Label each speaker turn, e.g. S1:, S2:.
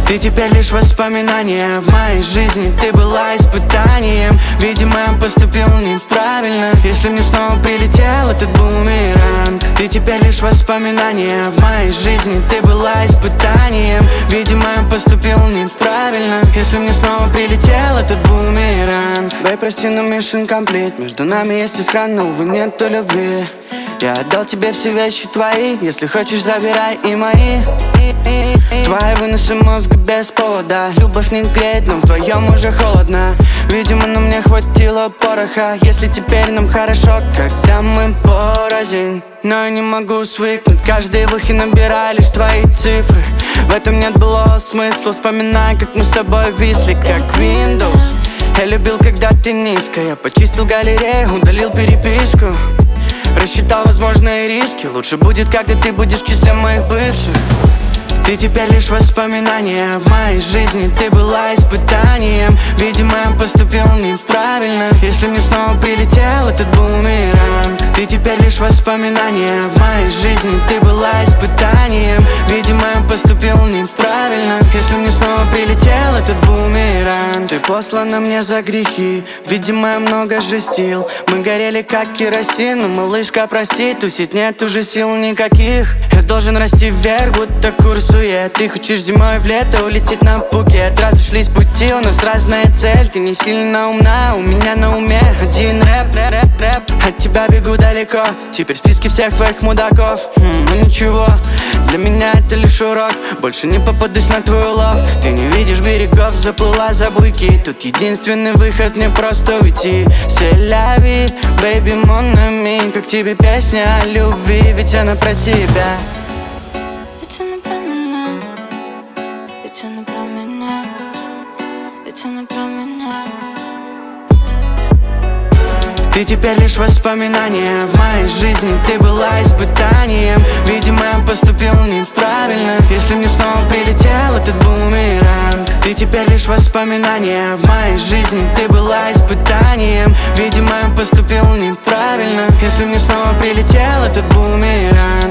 S1: Ты теперь лишь воспоминание. В моей жизни ты была испытанием. Видимо, я поступил неправильно. Если мне снова прилетел этот бумеранг. Ты теперь лишь воспоминание. В моей жизни ты была испытанием. Видимо, я поступил неправильно. Если мне снова прилетел этот бумеранг. Бэй, прости, но mission complete. Между нами есть искра, но, увы, нету любви. Я отдал тебе все вещи твои. Если хочешь, забирай и мои. Твои выносы мозга без повода. Любовь не греет, но вдвоем уже холодно. Видимо, нам не хватило пороха. Если теперь нам хорошо, когда мы порознь. Но я не могу свыкнуть. Каждый выход набирай лишь твои цифры. В этом нет былого смысла. Вспоминай, как мы с тобой висли, как Windows. Я любил, когда ты низко. Я почистил галерею, удалил переписку. Рассчитал возможные риски. Лучше будет, когда ты будешь в числе моих бывших. Ты теперь лишь воспоминание. В моей жизни ты была испытанием. Видимо, я поступил неправильно. Если мне снова прилетел этот бумеранг. Ты теперь лишь воспоминание. В моей жизни ты была испытанием. Видимо, я поступил неправильно. Если мне снова прилетел этот бумеранг. Ты послана мне за грехи. Видимо, я много жестил. Мы горели как керосин. Но, малышка, прости, тусить нет уже сил никаких. Я должен расти вверх, будто курсует. Ты хочешь зимой в лето улететь на Пхукет. Разошлись пути, у нас разная цель. Ты не сильно умна, у меня на уме один рэп. От тебя бегу далеко. Теперь в списке всех твоих мудаков. Ну ничего, для меня это лишь урок. Больше не попадусь на твой улов. Ты не видишь берегов, заплыла за буйки. Тут единственный выход, мне просто уйти. C'est la vie, baby, mon ami. Как тебе песня о любви, ведь она про тебя.
S2: Ведь она про меня, ведь она про меня, ведь она про меня.
S1: Ты теперь лишь воспоминание. В моей жизни ты была испытанием. Видимо, я поступил неправильно. Если мне снова прилетел этот бумеранг. Ты теперь лишь воспоминание. В моей жизни ты была испытанием. Видимо, я поступил неправильно. Если мне снова прилетел этот бумеранг.